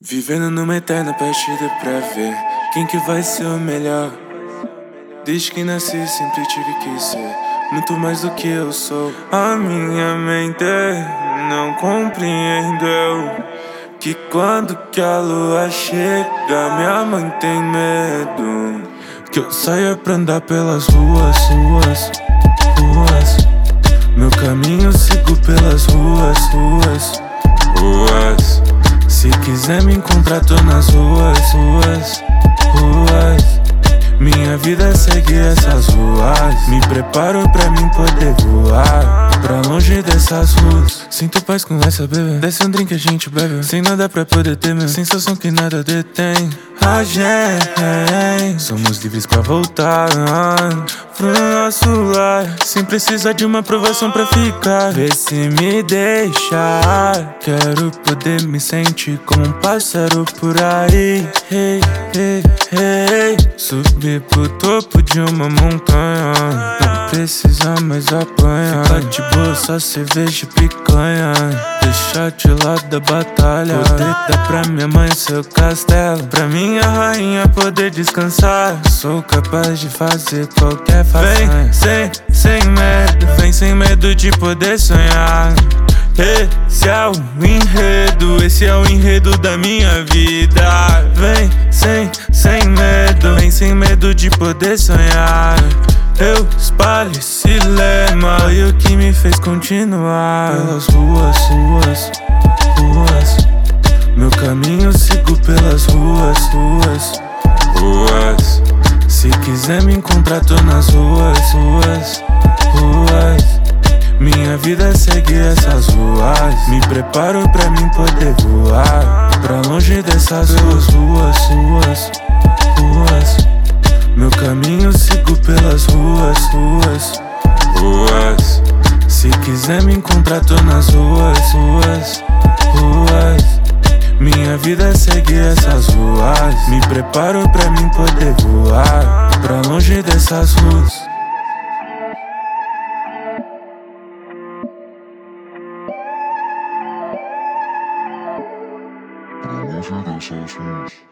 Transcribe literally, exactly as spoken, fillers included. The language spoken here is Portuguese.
Vivendo numa eterna partida pra ver quem que vai ser o melhor. Desde que nasci sempre tive que ser muito mais do que eu sou. A minha mente não compreendeu que quando que a lua chega, minha mãe tem medo que eu saia pra andar pelas ruas, ruas, ruas. Meu caminho sigo pelas ruas, ruas, ruas. Se quiser me encontrar, tô nas ruas, ruas, ruas. Minha vida segue essas ruas. Me preparo pra mim poder voar pra longe dessas ruas. Sinto paz com essa bebê. Desce um drink a gente bebe, sem nada pra poder temer, sensação que nada detém a gente. Somos livres pra voltar pro nosso lar, sem precisar de uma aprovação pra ficar. Vê se me deixar, quero poder me sentir como um pássaro por aí. Hey, hey, hey. Subir pro topo de uma montanha, não precisa mais apanhar. Ficar de boa, só cerveja e picanha, deixar de lado da batalha. Poder dar pra minha mãe seu castelo, pra minha rainha poder descansar. Sou capaz de fazer qualquer façanha. Vem sem, sem medo, vem sem medo de poder sonhar. Esse é o enredo, esse é o enredo da minha vida. Vem sem, sem medo, vem sem medo de poder sonhar. Eu espalho esse lema, foi o que me fez continuar pelas ruas, ruas, ruas. Meu caminho sigo pelas ruas, ruas, ruas. Se quiser me encontrar, tô nas ruas, ruas, ruas. Minha vida segue essas ruas. Me preparo pra mim poder voar pra longe dessas ruas, ruas, ruas, ruas. Meu caminho sigo pelas ruas, ruas, ruas. Se quiser me encontrar, tô nas ruas, ruas, ruas. Minha vida segue essas ruas. Me preparo pra mim poder voar pra longe dessas ruas. Pra longe dessas ruas.